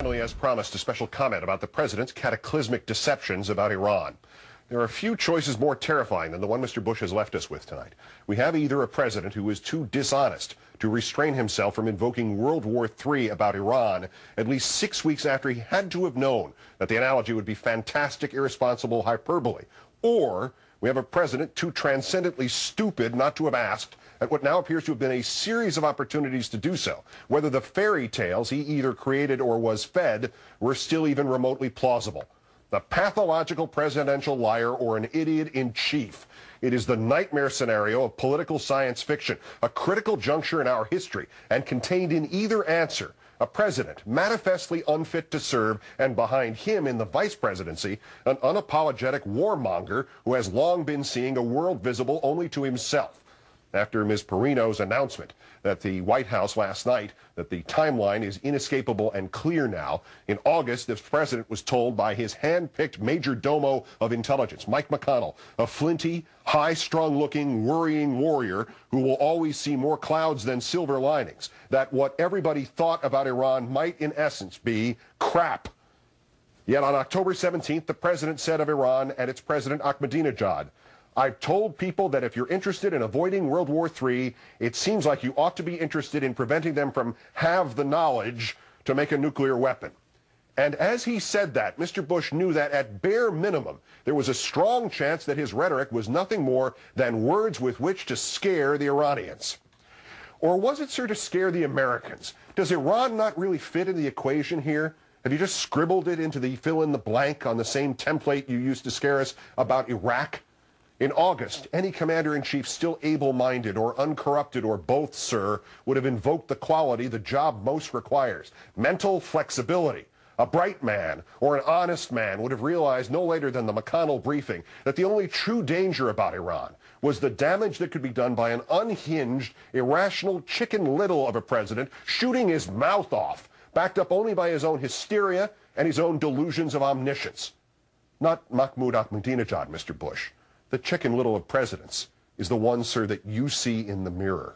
As promised, a special comment about the president's cataclysmic deceptions about Iran. There are few choices more terrifying than the one Mr. Bush has left us with tonight. We have either a president who is too dishonest to restrain himself from invoking World War III about Iran at least 6 weeks after he had to have known that the analogy would be fantastic, irresponsible hyperbole, or we have a president too transcendently stupid not to have asked at what now appears to have been a series of opportunities to do so, whether the fairy tales he either created or was fed were still even remotely plausible. The pathological presidential liar or an idiot in chief. It is the nightmare scenario of political science fiction, a critical juncture in our history, and contained in either answer, a president manifestly unfit to serve, and behind him in the vice presidency, an unapologetic warmonger who has long been seeing a world visible only to himself. After Ms. Perino's announcement that the White House last night that the timeline is inescapable and clear now, in August, the president was told by his hand-picked major domo of intelligence, Mike McConnell, a flinty, high-strung-looking, worrying warrior who will always see more clouds than silver linings, that what everybody thought about Iran might, in essence, be crap. Yet on October 17th, the president said of Iran and its president Ahmadinejad, "I've told people that if you're interested in avoiding World War III, it seems like you ought to be interested in preventing them from have the knowledge to make a nuclear weapon." And as he said that, Mr. Bush knew that at bare minimum, there was a strong chance that his rhetoric was nothing more than words with which to scare the Iranians. Or was it, sir, to scare the Americans? Does Iran not really fit in the equation here? Have you just scribbled it into the fill-in-the-blank on the same template you used to scare us about Iraq? In August, any commander-in-chief still able-minded or uncorrupted or both, sir, would have invoked the quality the job most requires, mental flexibility. A bright man or an honest man would have realized no later than the McConnell briefing that the only true danger about Iran was the damage that could be done by an unhinged, irrational Chicken Little of a president shooting his mouth off, backed up only by his own hysteria and his own delusions of omniscience. Not Mahmoud Ahmadinejad, Mr. Bush. The Chicken Little of presidents is the one, sir, that you see in the mirror.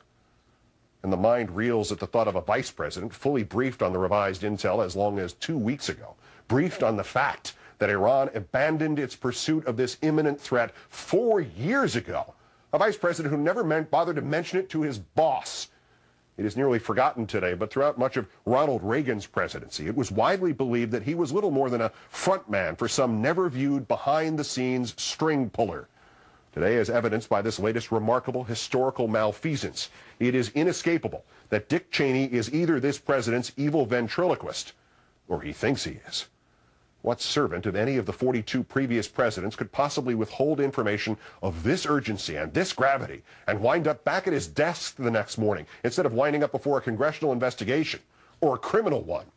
And the mind reels at the thought of a vice president fully briefed on the revised intel as long as 2 weeks ago, briefed on the fact that Iran abandoned its pursuit of this imminent threat 4 years ago. A vice president who never bothered to mention it to his boss. It is nearly forgotten today, but throughout much of Ronald Reagan's presidency, it was widely believed that he was little more than a front man for some never-viewed behind-the-scenes string puller. Today, as evidenced by this latest remarkable historical malfeasance, it is inescapable that Dick Cheney is either this president's evil ventriloquist, or he thinks he is. What servant of any of the 42 previous presidents could possibly withhold information of this urgency and this gravity and wind up back at his desk the next morning instead of winding up before a congressional investigation or a criminal one?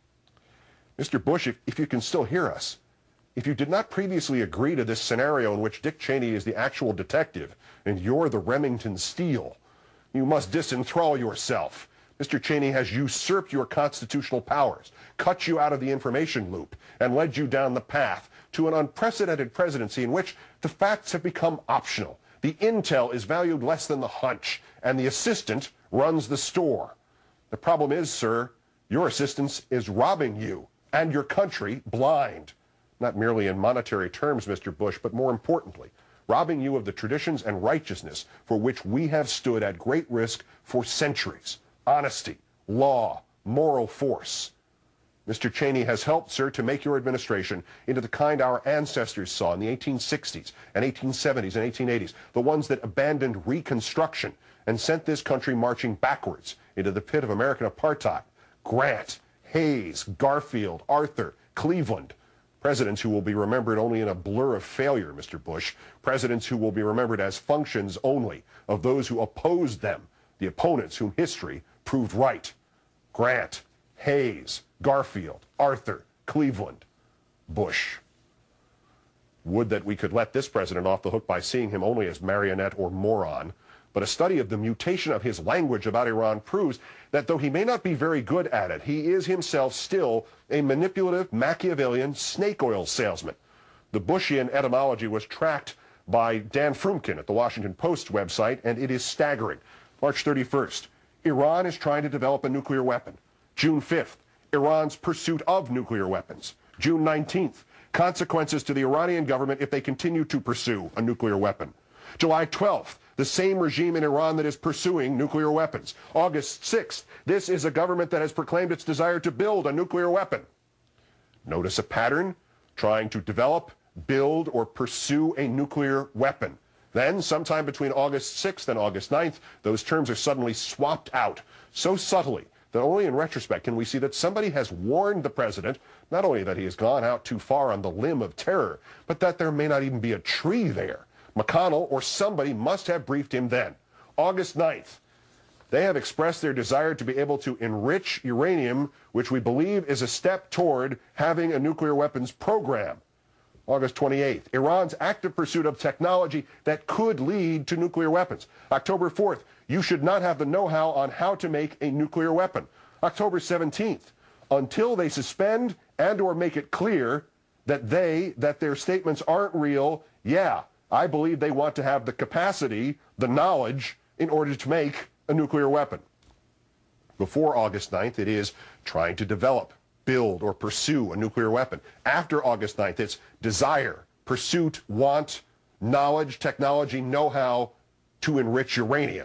Mr. Bush, if you can still hear us, if you did not previously agree to this scenario in which Dick Cheney is the actual detective and you're the Remington Steele, you must disenthrall yourself. Mr. Cheney has usurped your constitutional powers, cut you out of the information loop, and led you down the path to an unprecedented presidency in which the facts have become optional. The intel is valued less than the hunch, and the assistant runs the store. The problem is, sir, your assistant is robbing you and your country blind. Not merely in monetary terms, Mr. Bush, but more importantly, robbing you of the traditions and righteousness for which we have stood at great risk for centuries. Honesty, law, moral force. Mr. Cheney has helped, sir, to make your administration into the kind our ancestors saw in the 1860s and 1870s and 1880s, the ones that abandoned Reconstruction and sent this country marching backwards into the pit of American apartheid. Grant, Hayes, Garfield, Arthur, Cleveland. Presidents who will be remembered only in a blur of failure, Mr. Bush. Presidents who will be remembered as functions only of those who opposed them, the opponents whom history proved right. Grant, Hayes, Garfield, Arthur, Cleveland, Bush. Would that we could let this president off the hook by seeing him only as marionette or moron. But a study of the mutation of his language about Iran proves that though he may not be very good at it, he is himself still a manipulative, Machiavellian snake oil salesman. The Bushian etymology was tracked by Dan Frumkin at the Washington Post website, and it is staggering. March 31st, Iran is trying to develop a nuclear weapon. June 5th, Iran's pursuit of nuclear weapons. June 19th, consequences to the Iranian government if they continue to pursue a nuclear weapon. July 12th, the same regime in Iran that is pursuing nuclear weapons. August 6th, this is a government that has proclaimed its desire to build a nuclear weapon. Notice a pattern? Trying to develop, build, or pursue a nuclear weapon. Then, sometime between August 6th and August 9th, those terms are suddenly swapped out so subtly that only in retrospect can we see that somebody has warned the president, not only that he has gone out too far on the limb of terror, but that there may not even be a tree there. McConnell or somebody must have briefed him then. August 9th, they have expressed their desire to be able to enrich uranium, which we believe is a step toward having a nuclear weapons program. August 28th, Iran's active pursuit of technology that could lead to nuclear weapons. October 4th, you should not have the know-how on how to make a nuclear weapon. October 17th, until they suspend and or make it clear that their statements aren't real, yeah, I believe they want to have the capacity, the knowledge, in order to make a nuclear weapon. Before August 9th, it is trying to develop, build, or pursue a nuclear weapon. After August 9th, it's desire, pursuit, want, knowledge, technology, know-how to enrich uranium.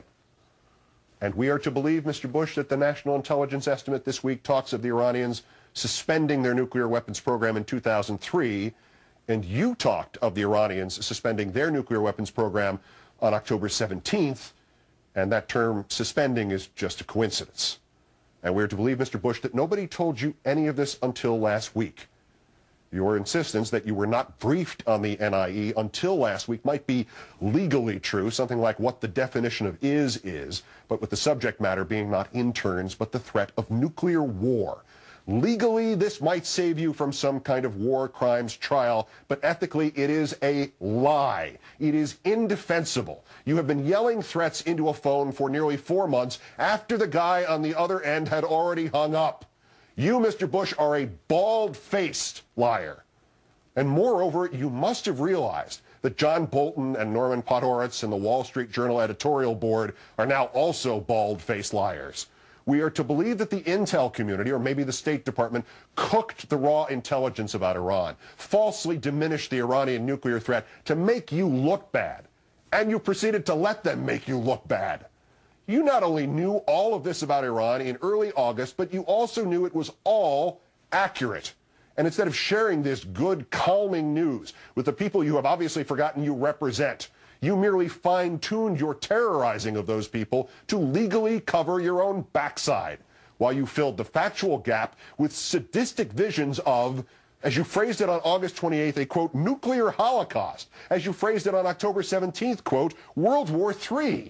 And we are to believe, Mr. Bush, that the National Intelligence Estimate this week talks of the Iranians suspending their nuclear weapons program in 2003, and you talked of the Iranians suspending their nuclear weapons program on October 17th, and that term suspending is just a coincidence. And we're to believe, Mr. Bush, that nobody told you any of this until last week. Your insistence that you were not briefed on the NIE until last week might be legally true, something like what the definition of is, but with the subject matter being not interns, but the threat of nuclear war. Legally, this might save you from some kind of war crimes trial, but ethically, it is a lie. It is indefensible. You have been yelling threats into a phone for nearly 4 months after the guy on the other end had already hung up. You, Mr. Bush, are a bald-faced liar. And moreover, you must have realized that John Bolton and Norman Podhoretz and the Wall Street Journal editorial board are now also bald-faced liars. We are to believe that the intel community, or maybe the State Department, cooked the raw intelligence about Iran, falsely diminished the Iranian nuclear threat to make you look bad, and you proceeded to let them make you look bad. You not only knew all of this about Iran in early August, but you also knew it was all accurate. And instead of sharing this good, calming news with the people you have obviously forgotten you represent, you merely fine-tuned your terrorizing of those people to legally cover your own backside, while you filled the factual gap with sadistic visions of, as you phrased it on August 28th, a, quote, nuclear holocaust. As you phrased it on October 17th, quote, World War III.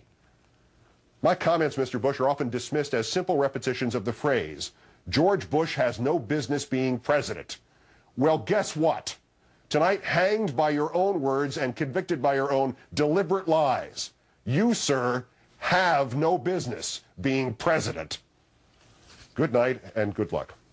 My comments, Mr. Bush, are often dismissed as simple repetitions of the phrase, George Bush has no business being president. Well, guess what? Tonight, hanged by your own words and convicted by your own deliberate lies, you, sir, have no business being president. Good night and good luck.